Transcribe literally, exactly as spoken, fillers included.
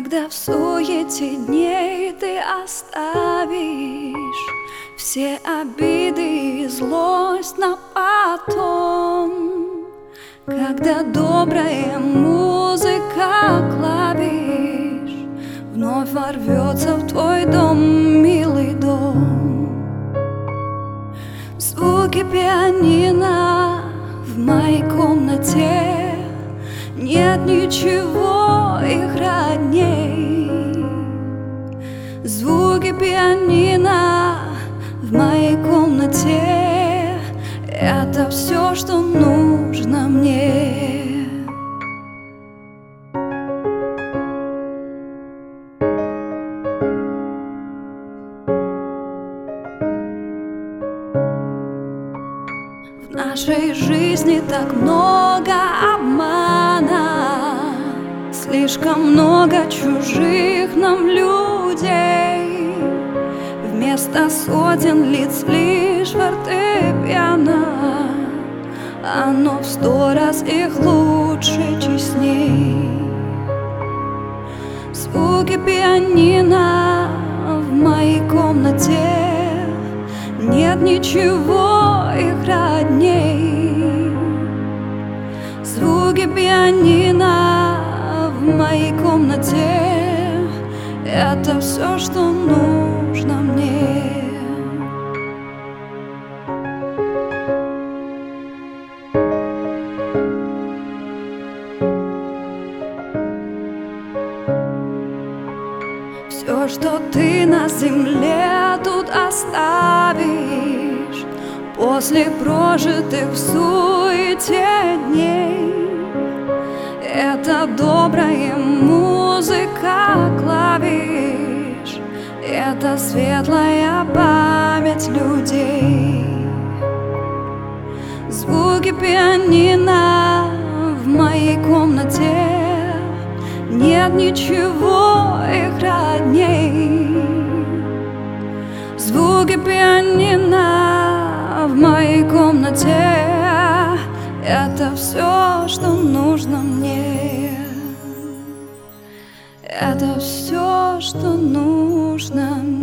Когда в суете дней ты оставишь все обиды и злость на потом, когда добрая музыка клавиш вновь ворвется в твой дом, милый дом. Звуки пианино в моей комнате, нет ничего их родней. Звуки пианино в моей комнате — это все, что нужно мне. В нашей жизни так много обмана, слишком много чужих нам людей. Вместо сотен лиц лишь фортепиано, оно в сто раз их лучше, честней. Звуки пианино в моей комнате, нет ничего их родней. Звуки пианино в моей комнате — это все, что нужно мне. Все, что ты на земле тут оставишь после прожитых в суете дней, это добрая музыка клавиш, это светлая память людей. Звуки пианино в моей комнате, нет ничего их родней. Звуки пианино в моей комнате — это все, что нужно мне. Это все, что нужно мне.